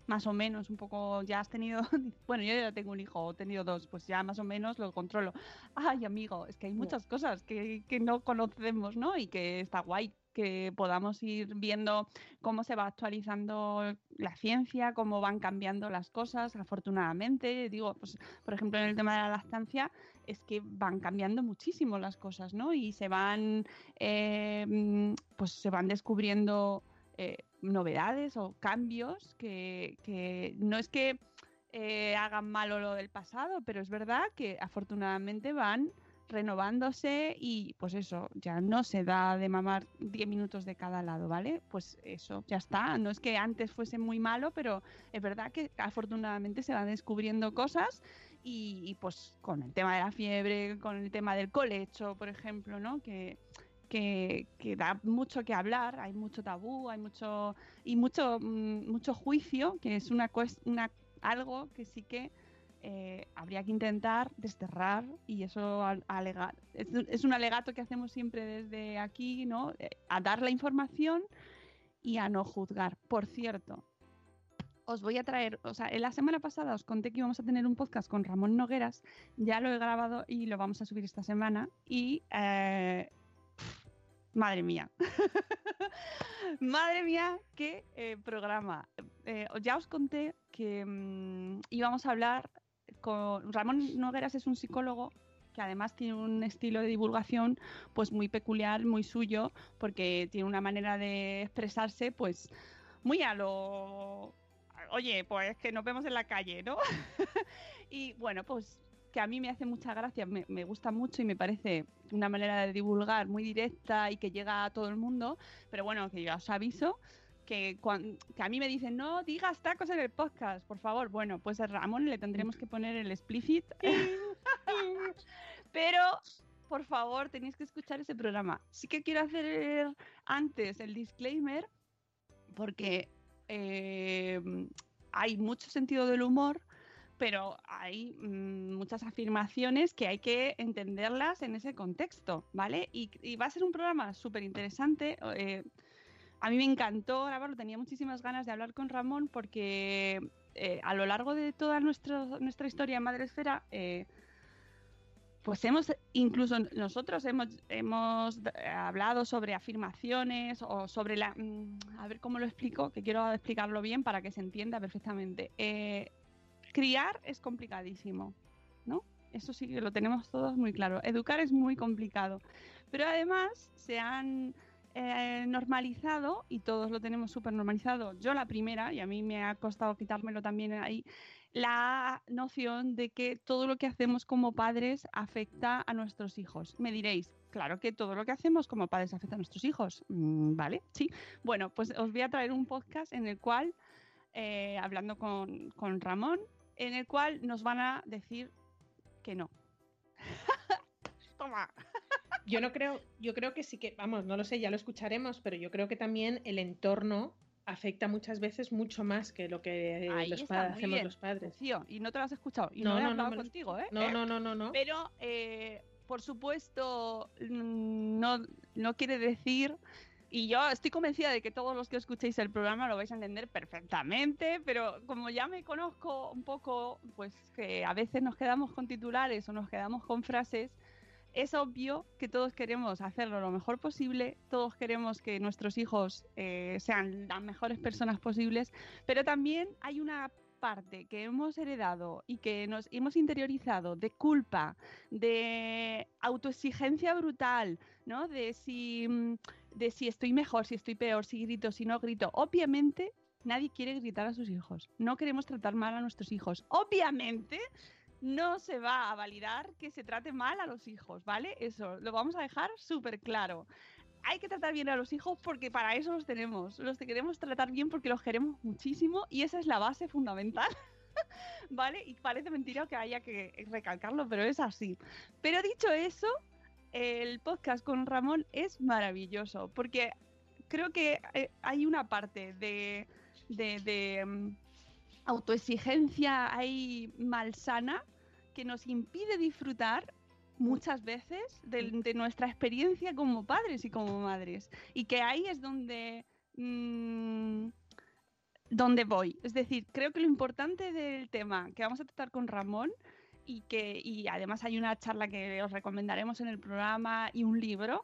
más o menos, un poco, ya has tenido, bueno, yo ya tengo un hijo, he tenido 2, pues ya más o menos lo controlo. Ay, amigo, es que hay muchas cosas que no conocemos, ¿no? Y que está guay que podamos ir viendo cómo se va actualizando la ciencia, cómo van cambiando las cosas, afortunadamente. Digo, pues, por ejemplo, en el tema de la lactancia, es que van cambiando muchísimo las cosas, ¿no? Y se van, pues se van descubriendo novedades o cambios que no es que hagan malo lo del pasado, pero es verdad que afortunadamente van renovándose y pues eso, ya no se da de mamar 10 minutos de cada lado, ¿vale? Pues eso, ya está. No es que antes fuese muy malo, pero es verdad que afortunadamente se van descubriendo cosas y pues con el tema de la fiebre, con el tema del colecho, por ejemplo, ¿no? Que da mucho que hablar, hay mucho tabú, hay mucho juicio, que es algo que sí que habría que intentar desterrar, y eso es un alegato que hacemos siempre desde aquí, ¿no? A dar la información y a no juzgar. Por cierto, os voy a traer, o sea, la semana pasada os conté que íbamos a tener un podcast con Ramón Nogueras, ya lo he grabado y lo vamos a subir esta semana y madre mía. Madre mía, qué programa. Ya os conté que íbamos a hablar con Ramón Nogueras. Es un psicólogo que además tiene un estilo de divulgación pues muy peculiar, muy suyo, porque tiene una manera de expresarse pues muy a lo... Oye, pues que nos vemos en la calle, ¿no? Y bueno, pues que a mí me hace mucha gracia, me gusta mucho y me parece una manera de divulgar muy directa y que llega a todo el mundo, pero bueno, que yo os aviso que a mí me dicen, no digas tacos en el podcast, por favor. Bueno, pues a Ramón le tendremos que poner el explicit, pero por favor tenéis que escuchar ese programa. Sí que quiero hacer antes el disclaimer, porque hay mucho sentido del humor, pero hay muchas afirmaciones que hay que entenderlas en ese contexto, ¿vale? Y va a ser un programa súper interesante. A mí me encantó grabarlo, tenía muchísimas ganas de hablar con Ramón porque a lo largo de toda nuestra historia en Madresfera, pues incluso nosotros hemos hablado sobre afirmaciones o sobre a ver cómo lo explico, que quiero explicarlo bien para que se entienda perfectamente. Criar es complicadísimo, ¿no? Eso sí que lo tenemos todos muy claro. Educar es muy complicado, pero además se han normalizado, y todos lo tenemos súper normalizado, yo la primera, y a mí me ha costado quitármelo también ahí, la noción de que todo lo que hacemos como padres afecta a nuestros hijos. Me diréis, claro que todo lo que hacemos como padres afecta a nuestros hijos, ¿vale? Sí. Bueno, pues os voy a traer un podcast en el cual, hablando con Ramón, en el cual nos van a decir que no. Toma. Yo creo que sí que, vamos, no lo sé, ya lo escucharemos, pero yo creo que también el entorno afecta muchas veces mucho más que lo que hacemos los padres. Tío, y no te lo has escuchado, y no he hablado contigo, ¿eh? No. Pero, por supuesto, no quiere decir... Y yo estoy convencida de que todos los que escuchéis el programa lo vais a entender perfectamente, pero como ya me conozco un poco, pues que a veces nos quedamos con titulares o nos quedamos con frases, es obvio que todos queremos hacerlo lo mejor posible, todos queremos que nuestros hijos sean las mejores personas posibles, pero también hay una parte que hemos heredado y que nos hemos interiorizado de culpa, de autoexigencia brutal, ¿no? De si estoy mejor, si estoy peor, si grito, si no grito. Obviamente nadie quiere gritar a sus hijos, no queremos tratar mal a nuestros hijos. Obviamente no se va a validar que se trate mal a los hijos, ¿vale? Eso lo vamos a dejar súper claro. Hay que tratar bien a los hijos porque para eso los tenemos. Los queremos tratar bien porque los queremos muchísimo y esa es la base fundamental, ¿vale? Y parece mentira que haya que recalcarlo, pero es así. Pero dicho eso, el podcast con Ramón es maravilloso porque creo que hay una parte de autoexigencia ahí malsana que nos impide disfrutar muchas veces de nuestra experiencia como padres y como madres, y que ahí es donde dónde voy. Es decir, creo que lo importante del tema que vamos a tratar con Ramón y además hay una charla que os recomendaremos en el programa y un libro,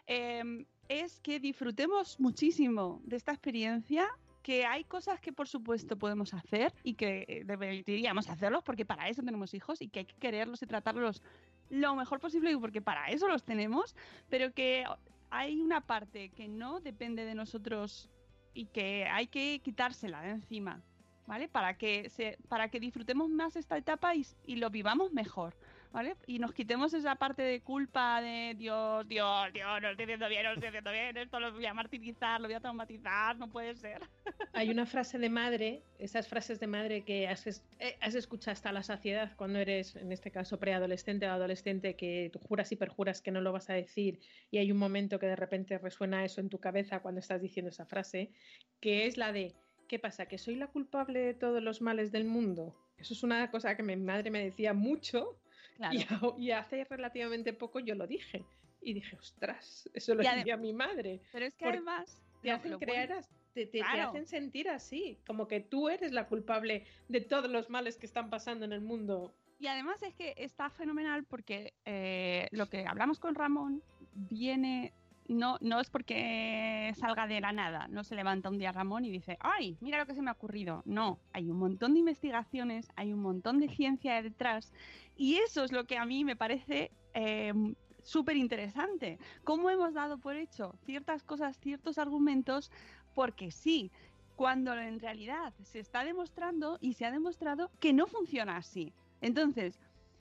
es que disfrutemos muchísimo de esta experiencia, que hay cosas que por supuesto podemos hacer y que deberíamos hacerlos porque para eso tenemos hijos y que hay que quererlos y tratarlos lo mejor posible porque para eso los tenemos, pero que hay una parte que no depende de nosotros y que hay que quitársela de encima, ¿vale? Para que disfrutemos más esta etapa y lo vivamos mejor, ¿vale? Y nos quitemos esa parte de culpa de Dios, no estoy haciendo bien, esto lo voy a martirizar, lo voy a traumatizar, no puede ser. Hay una frase de madre, esas frases de madre que has escuchado hasta la saciedad cuando eres, en este caso, preadolescente o adolescente, que tú juras y perjuras que no lo vas a decir y hay un momento que de repente resuena eso en tu cabeza cuando estás diciendo esa frase, que es la de ¿qué pasa? ¿Que soy la culpable de todos los males del mundo? Eso es una cosa que mi madre me decía mucho, claro. y hace relativamente poco yo lo dije. Y dije, ostras, eso lo decía mi madre. Pero es que además te hacen creer, te hacen sentir así, como que tú eres la culpable de todos los males que están pasando en el mundo. Y además es que está fenomenal porque lo que hablamos con Ramón viene... No es porque salga de la nada, no se levanta un día Ramón y dice, ¡ay, mira lo que se me ha ocurrido! No, hay un montón de investigaciones, hay un montón de ciencia detrás y eso es lo que a mí me parece súper interesante. Cómo hemos dado por hecho ciertas cosas, ciertos argumentos, porque sí, cuando en realidad se está demostrando y se ha demostrado que no funciona así. Entonces,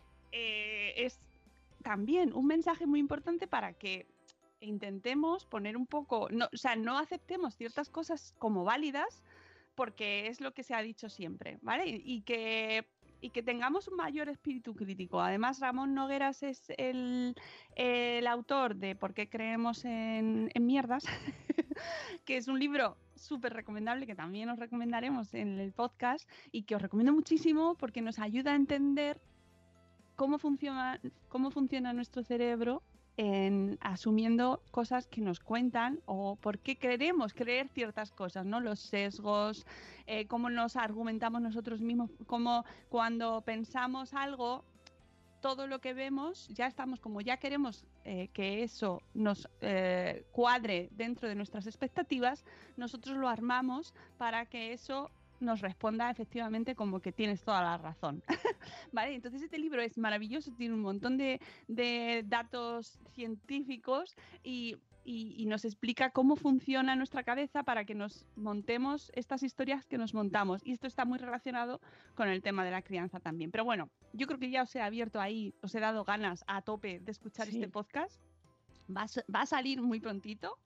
es también un mensaje muy importante para que intentemos poner un poco, no aceptemos ciertas cosas como válidas porque es lo que se ha dicho siempre, ¿vale? Y que tengamos un mayor espíritu crítico. Además, Ramón Nogueras es el autor de ¿Por qué creemos en mierdas? Que es un libro súper recomendable que también os recomendaremos en el podcast y que os recomiendo muchísimo porque nos ayuda a entender cómo funciona nuestro cerebro en asumiendo cosas que nos cuentan o por qué queremos creer ciertas cosas, ¿no? Los sesgos, cómo nos argumentamos nosotros mismos, cómo cuando pensamos algo, todo lo que vemos, ya queremos que eso nos cuadre dentro de nuestras expectativas, nosotros lo armamos para que eso nos responda efectivamente como que tienes toda la razón. ¿Vale? Entonces este libro es maravilloso, tiene un montón de datos científicos y nos explica cómo funciona nuestra cabeza para que nos montemos estas historias que nos montamos. Y esto está muy relacionado con el tema de la crianza también. Pero bueno, yo creo que ya os he abierto ahí, os he dado ganas a tope de escuchar este podcast. Va a salir muy prontito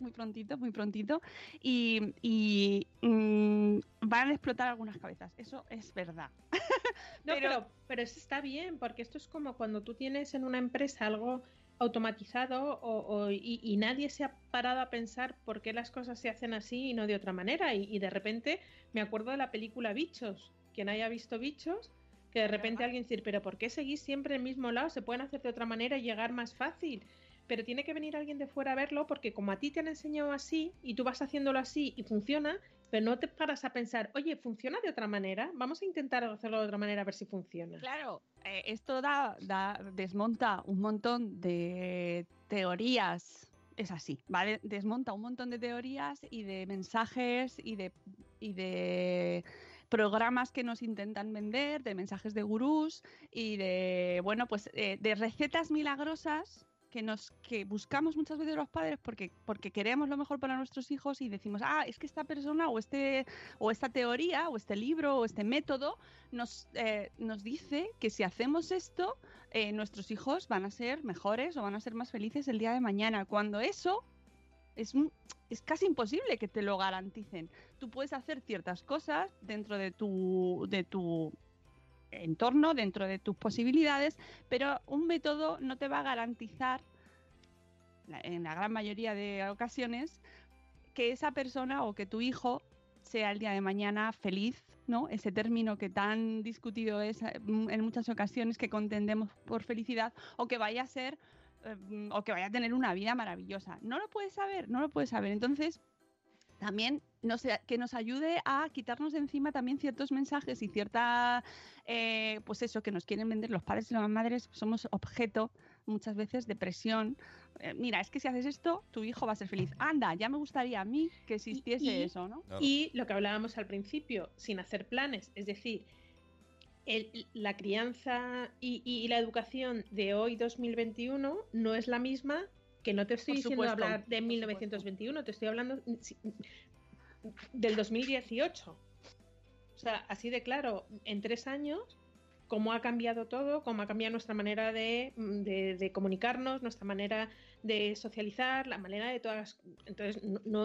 y van a explotar algunas cabezas, eso es verdad. pero eso está bien, porque esto es como cuando tú tienes en una empresa algo automatizado y nadie se ha parado a pensar por qué las cosas se hacen así y no de otra manera y de repente me acuerdo de la película Bichos, quien haya visto Bichos, que de repente alguien dice, pero ¿por qué seguís siempre el mismo lado? Se pueden hacer de otra manera y llegar más fácil. Pero tiene que venir alguien de fuera a verlo porque como a ti te han enseñado así y tú vas haciéndolo así y funciona, pero no te paras a pensar, oye, ¿funciona de otra manera? Vamos a intentar hacerlo de otra manera a ver si funciona. Claro, esto desmonta un montón de teorías, es así, ¿vale? Desmonta un montón de teorías y de mensajes y de programas que nos intentan vender, de mensajes de gurús y de, bueno, pues de recetas milagrosas que buscamos muchas veces los padres porque queremos lo mejor para nuestros hijos y decimos, es que esta persona o esta teoría o este libro o este método nos dice que si hacemos esto nuestros hijos van a ser mejores o van a ser más felices el día de mañana, cuando eso es casi imposible que te lo garanticen. Tú puedes hacer ciertas cosas dentro de tu entorno, dentro de tus posibilidades, pero un método no te va a garantizar, en la gran mayoría de ocasiones, que esa persona o que tu hijo sea el día de mañana feliz, ¿no? Ese término que tan discutido es en muchas ocasiones, que contendemos por felicidad, o que vaya a ser o que vaya a tener una vida maravillosa. No lo puedes saber. Entonces, también que nos ayude a quitarnos de encima también ciertos mensajes y cierta, pues eso, que nos quieren vender los padres y las madres. Somos objeto muchas veces de presión. Mira, es que si haces esto, tu hijo va a ser feliz. Anda, ya me gustaría a mí que existiese eso, ¿no? Claro. Y lo que hablábamos al principio, sin hacer planes, es decir, la crianza y la educación de hoy, 2021, no es la misma, que no te estoy diciendo hablar de 1921, te estoy hablando del 2018. O sea, así de claro, en 3 años, cómo ha cambiado todo, cómo ha cambiado nuestra manera de comunicarnos, nuestra manera de socializar, la manera de todas. Entonces,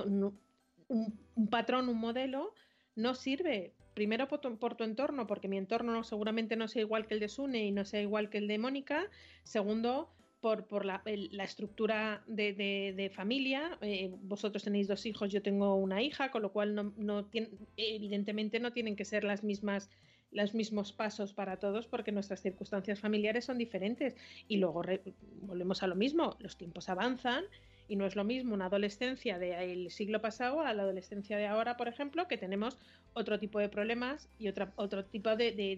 un patrón, un modelo, no sirve. Primero por tu entorno, porque mi entorno seguramente no sea igual que el de Sune y no sea igual que el de Mónica. Segundo, por la estructura de familia. Vosotros tenéis 2 hijos, yo tengo una hija, con lo cual evidentemente no tienen que ser los mismos pasos para todos, porque nuestras circunstancias familiares son diferentes. Y luego volvemos a lo mismo, los tiempos avanzan y no es lo mismo una adolescencia del siglo pasado a la adolescencia de ahora, por ejemplo, que tenemos otro tipo de problemas y otro tipo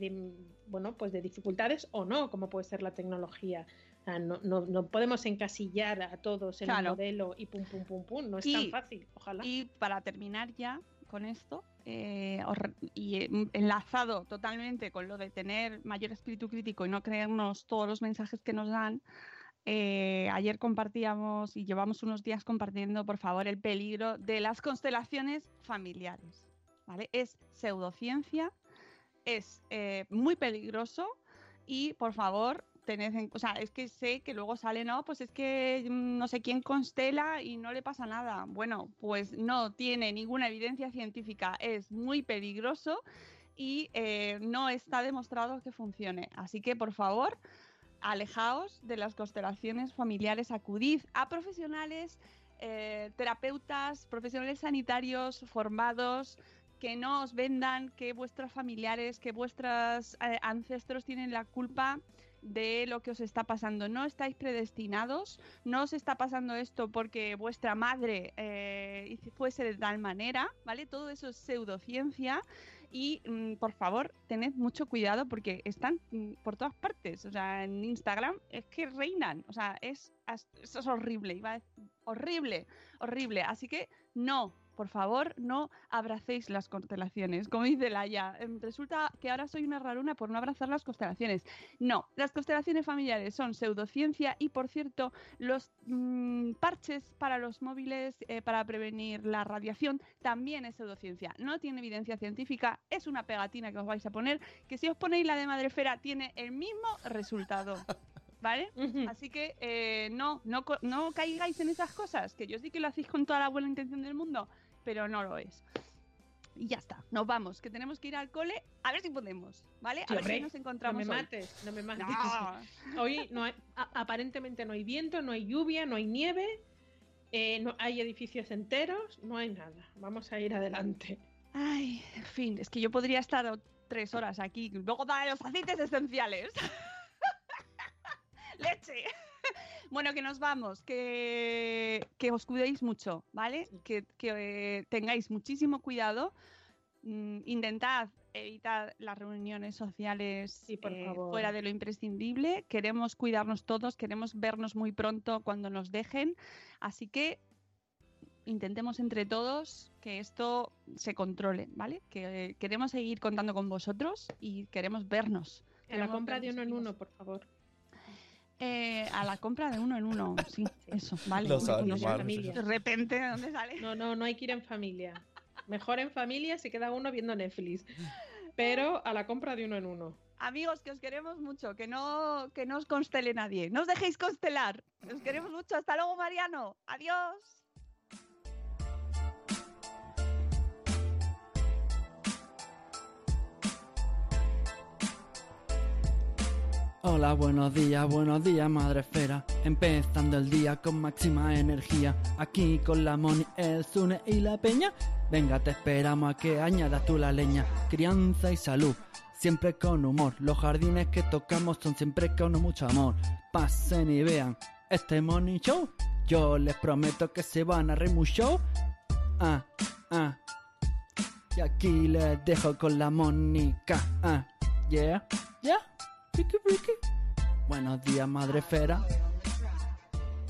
de dificultades, o no, como puede ser la tecnología. O sea, no podemos encasillar a todos en un modelo y pum, no es tan fácil, ojalá. Y para terminar ya con esto, y enlazado totalmente con lo de tener mayor espíritu crítico y no creernos todos los mensajes que nos dan, ayer compartíamos y llevamos unos días compartiendo, por favor, el peligro de las constelaciones familiares, ¿vale? Es pseudociencia, es muy peligroso y, por favor, es que sé que luego sale, no, pues es que no sé quién constela y no le pasa nada. Bueno, pues no tiene ninguna evidencia científica, es muy peligroso y no está demostrado que funcione. Así que, por favor, alejaos de las constelaciones familiares, acudid a profesionales, terapeutas, profesionales sanitarios formados, que no os vendan que vuestros familiares, que vuestros ancestros tienen la culpa de lo que os está pasando. No estáis predestinados, no os está pasando esto porque vuestra madre fuese de tal manera, ¿vale? Todo eso es pseudociencia y, por favor, tened mucho cuidado porque están por todas partes. O sea, en Instagram es que reinan. O sea, eso es horrible. Horrible. Así que no. Por favor, no abracéis las constelaciones. Como dice Laia, resulta que ahora soy una raruna por no abrazar las constelaciones. No, las constelaciones familiares son pseudociencia y, por cierto, los parches para los móviles para prevenir la radiación también es pseudociencia. No tiene evidencia científica, es una pegatina que os vais a poner, que si os ponéis la de Madrefera tiene el mismo resultado. ¿Vale? Así que no caigáis en esas cosas, que yo sí que lo hacéis con toda la buena intención del mundo, pero no lo es. Y ya está, nos vamos, que tenemos que ir al cole, a ver si podemos, ¿vale? A ver si nos encontramos. No me mates. No. Hoy aparentemente no hay viento, no hay lluvia, no hay nieve, no hay edificios enteros, no hay nada. Vamos a ir adelante. Ay, en fin, es que yo podría estar 3 horas aquí, luego dar los aceites esenciales. ¡Leche! Bueno, que nos vamos, que os cuidéis mucho, ¿vale? Que tengáis muchísimo cuidado. Intentad evitar las reuniones sociales fuera de lo imprescindible. Queremos cuidarnos todos, queremos vernos muy pronto cuando nos dejen. Así que intentemos entre todos que esto se controle, ¿vale? Que queremos seguir contando con vosotros y queremos vernos. En la compra de 1 en 1, por favor. A la compra de 1 en 1, sí, eso, vale. De repente, ¿de dónde sale? No hay que ir en familia. Mejor en familia se queda uno viendo Netflix. Pero a la compra de 1 en 1. Amigos, que os queremos mucho, que no os constele nadie. No os dejéis constelar. Os queremos mucho. Hasta luego, Mariano. Adiós. Hola, buenos días, Madrefera. Empezando el día con máxima energía. Aquí con la Moni, el Sune y la Peña. Venga, te esperamos a que añadas tú la leña. Crianza y salud, siempre con humor. Los jardines que tocamos son siempre con mucho amor. Pasen y vean este Morning Show. Yo les prometo que se van a reír mucho. Y aquí les dejo con la Mónica. Yeah, yeah, Ricky. Buenos días, madre esfera.